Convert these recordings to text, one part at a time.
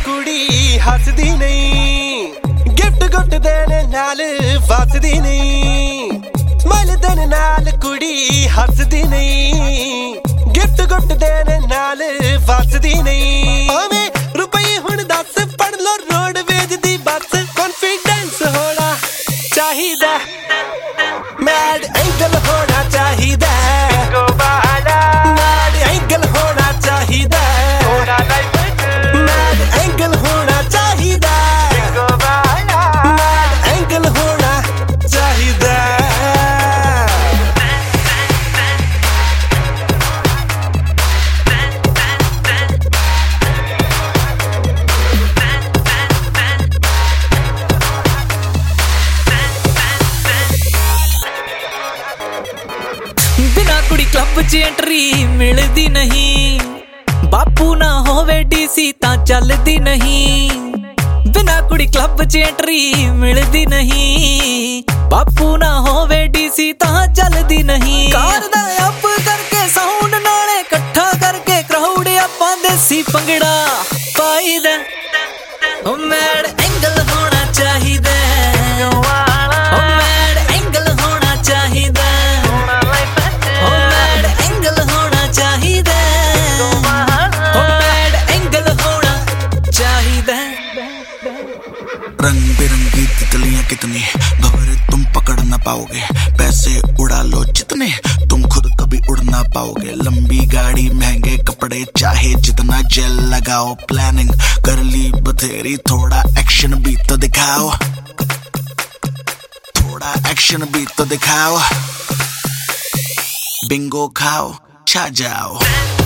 कुड़ी हसदी नहीं, गिफ्ट गुफ्ट देने नाल फसदी नहीं। स्माइल देने नाल कुड़ी हसदी नहीं, गिफ्ट गुफ्ट देने नाल फसदी नहीं। ओवे रुपये हुण दस पढ़ लो रोडवेज दी बस, कॉन्फिडेंस होना चाहिदा, मैड एंगल होना चाहिदा, मैड एंगल होना चाहिदा, मैड एंगल होना चाहिदा, मैड एंगल होना चाहिदा। बिना कुड़ी क्लब च एंट्री मिलदी नहीं, बापू ना होवे डीसी तां चलदी नहीं। बिना कुड़ी क्लब च एंट्री मिलदी नहीं, बापू ना होवे डीसी तां चलदी नहीं। कार दा अप करके साउंड नाले इकट्ठा करके क्राउड आपां देसी पंगड़ा पाईदा, ओ मैड एंगल होना चाहिदा, ओ मैड एंगल होना चाहिदा, ओ मैड एंगल होना चाहिदा, ओ मैड एंगल होना चाहिदा। रंग बिरंगी तितलियां कितनी भंवर तुम पकड़ ना पाओगे, पैसे उड़ा लो जितने तुम खुद कभी उड़ ना पाओगे। लंबी गाड़ी महंगे कपड़े चाहे जितना जेल लगाओ, प्लानिंग कर ली बथेरी, थोड़ा एक्शन भी तो दिखाओ, थोड़ा एक्शन भी तो दिखाओ। बिंगो खाओ छा जाओ।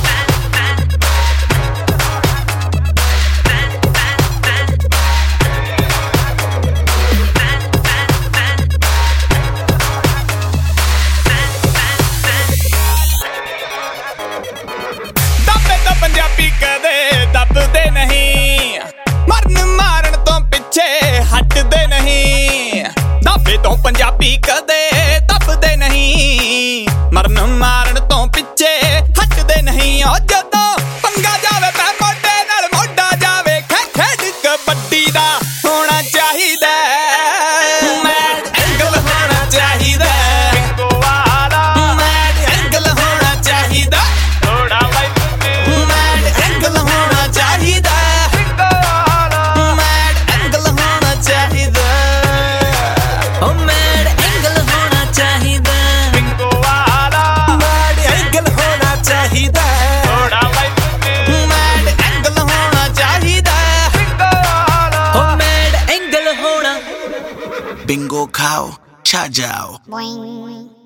पंजाबी कदे दबदे नहीं, मरन मारन तो पिछे हटदे नहीं। दाबे तो पंजाबी कदे दबदे नहीं, मरन मारन तो पिछे हटदे नहीं। ओ जदों पंगा जावे पै मोढे नाल मोढा जावे, खेड कबड्डी दा होना चाहिदा, मैड एंगल होना चाहिदा, मैड एंगल होना चाहिदा, मैड एंगल होना चाहिदा, मैड एंगल होना चाहिदा, ओ मैड एंगल होना चाहिदा, मैड एंगल होना चाहिदा, मैड एंगल होना चाहिदा, ओ मैड एंगल होना। बिंगो खाओ छा जाओ। Boing.